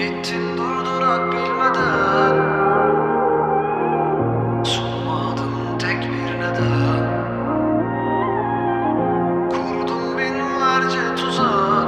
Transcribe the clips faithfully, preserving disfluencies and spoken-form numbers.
Gittin durdurak bilmeden, sunmadın tek bir neden. Kurdum binlerce tuzak,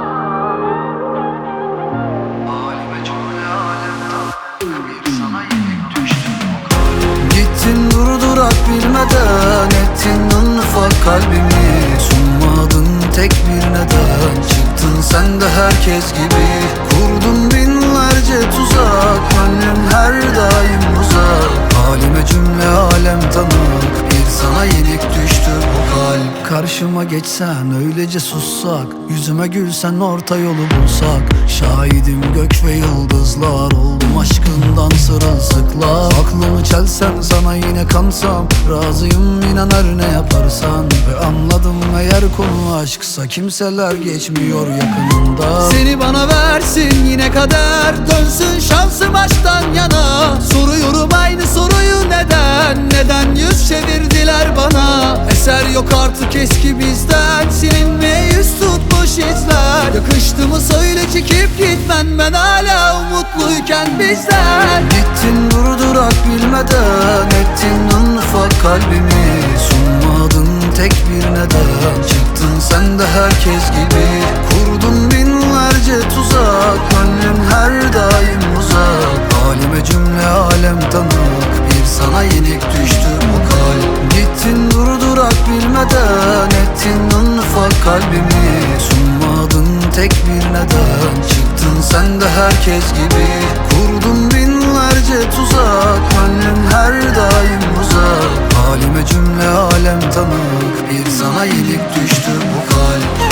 halime cümle alemden bir sana yenik düştüm. Gittin durdurak bilmeden, ettin en ufak kalbimi. Sunmadın tek bir neden, çıktın sen de herkes gibi. Kurdum binlerce tuzak, gönlüm her daim uzak. Halime cümle alem tanık, bir sana yenik düştü bu kalp. Karşıma geçsen öylece sussak, yüzüme gülsen orta yolu bulsak. Şahidim gök ve yıldızlar, oldum aşkından sırılsıklar. Aklımı çelsen sana yine kansam, razıyım inan her ne yaparsan. Ve anladım eğer konu aşksa, kimseler geçmiyor yakınında. Seni bana versin yine kader, dönsün şansım aşktan yana. Soruyorum aynı soruyu, neden, neden yüz çevirdiler bana. Eser yok artık eski bizden, silinmeye yüz tutmuş izler. Yakıştı mı söyle çekip gitmen, ben hala umutluyken bizden. Gittin durdurak bilmeden, ettin en ufak kalbimi. Sunmadın tek bir neden, çıktın sen de herkes gibi. Kurdum binlerce tuzak, gönlüm her daim uzak. Halime cümle alem tanık, bir sana yenik düştü bu kalp. Gittin durdurak bilmeden, ettin en ufak kalbimi. Sunmadın tek bir neden, çıktın sen de herkes gibi. Kurdum binlerce tuzak, gönlüm her daim uzak. Halime cümle alem tanık, bir sana yenik düştü bu kalp.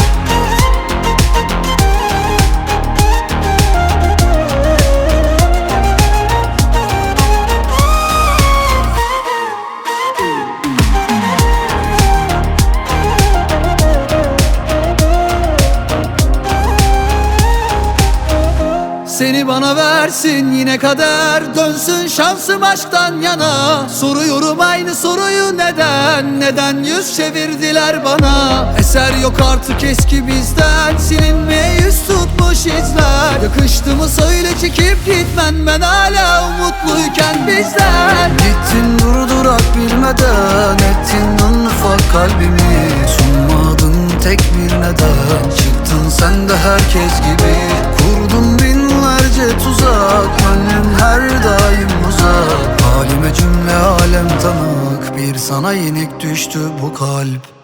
Seni bana versin yine kader, dönsün şansım aşktan yana. Soruyorum aynı soruyu, neden, neden yüz çevirdiler bana. Eser yok artık eski bizden, silinmeye yüz tutmuş izler. Yakıştı mı söyle çekip gitmen, ben hala umutluyken bizden. Gittin durdurak bilmeden, ettin en ufak kalbimi. Sunmadın tek bir neden, çıktın sen de herkes gibi. Kurdum binlerce tuzak, gönlüm her daim uzak. Halime cümle alem tanık, bir sana yenik düştü bu kalp.